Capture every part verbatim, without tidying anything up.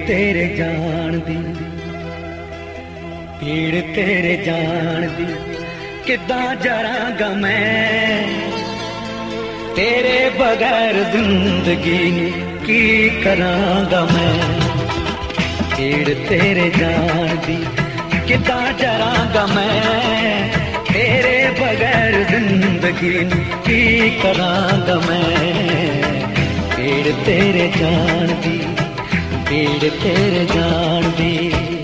तेरे जान दी, पीड़ तेरे जान दी किदां जरांगा मैं, तेरे बगैर जिंदगी की करांगा मैं। पीड़ तेरे जान दी किदां जरांगा मैं, तेरे बगैर जिंदगी की करांगा मैं। पीड़ तेरे जान दी, पीड़ तेरे जान दी।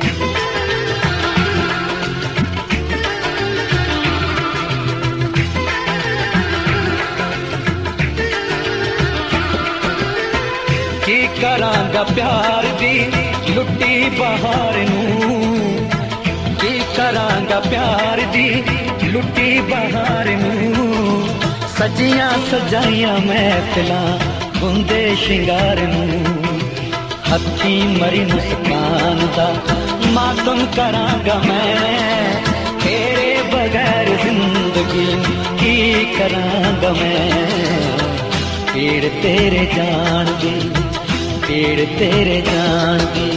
की करांगा प्यार दी लुट्टी बहार नू, की करांगा प्यार दी लुट्टी बहार नू। सजियां सजाइयां महफिलां बुंदे शिंगार नू, हथी मरी मुस्कान दा मातम करांगा मैं, तेरे बगैर जिंदगी की करांगा मैं। पीड़ तेरे जान दी, पीड़ तेरे जान दी।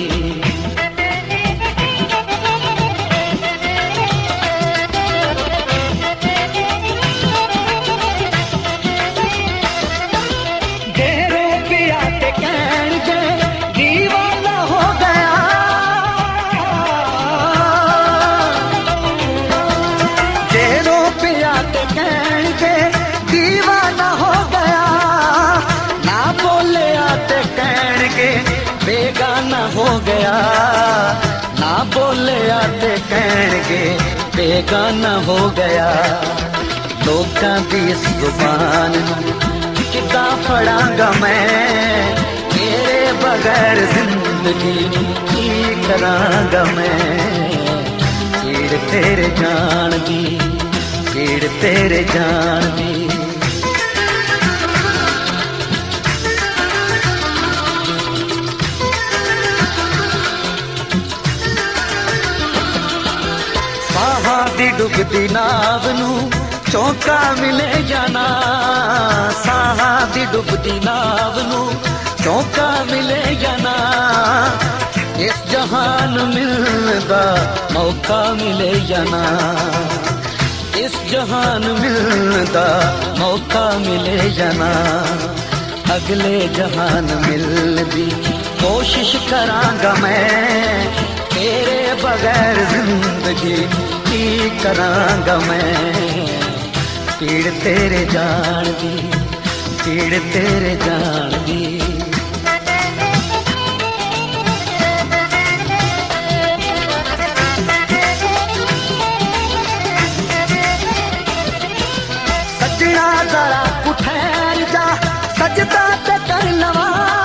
बेगाना हो गया ना बोले आते कहणगे, बेगाना हो गया। लोकां दी इस जुबान किदां फड़ांगा मैं, तेरे बगैर जिंदगी की करांगा मैं। पीड़ तेरे जान दी, पीड़ तेरे जान दी। दी डुबदी नाव नू चौका मिले जाना, साहा दी डुबदी नाव नू चौका मिले जाना। इस जहान मिलदा मौका मिले जाना, इस जहान मिलदा मौका मिले जाना। अगले जहान मिलदी कोशिश करांगा मैं, तेरे बगैर जिंदगी की करांगा मैं। पीड़ तेरे जान दी, पीड़ तेरे जान दी। सजना जरा कुठैर जा, सजदा ते कर लवा।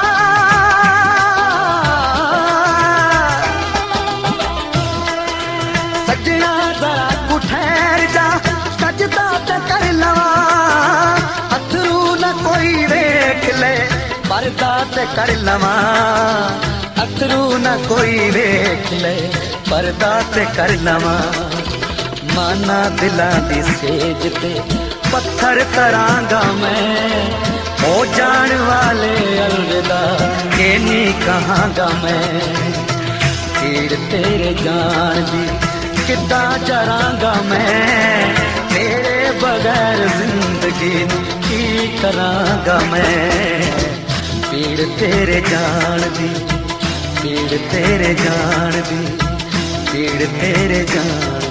सजना जरा कुठैर जा, सजदा ते कर लवा। अथरू न कोई वेख ले, पर्दा ते कर लवा। अथरू न कोई वेख ले, पर्दा ते कर लवा। माना दिलां दी सेज ते पत्थर करांगा मैं, हो जान वाले अलविदा के नी कहांगा मैं। पीड़ तेरे जान दी किदां जरांगा मैं, तेरे बगैर जिंदगी की करांगा मैं। पीड़ तेरे जान दी, पीड़ तेरे जान दी, पीड़ तेरे जान